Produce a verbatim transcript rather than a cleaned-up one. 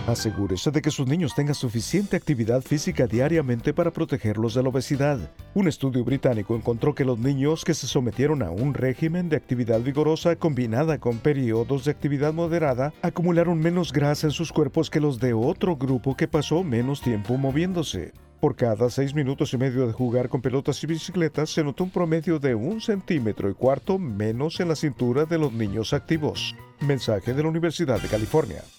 Asegúrese de que sus niños tengan suficiente actividad física diariamente para protegerlos de la obesidad. Un estudio británico encontró que los niños que se sometieron a un régimen de actividad vigorosa combinada con periodos de actividad moderada acumularon menos grasa en sus cuerpos que los de otro grupo que pasó menos tiempo moviéndose. Por cada seis minutos y medio de jugar con pelotas y bicicletas, se notó un promedio de un centímetro y cuarto menos en la cintura de los niños activos. Mensaje de la Universidad de California.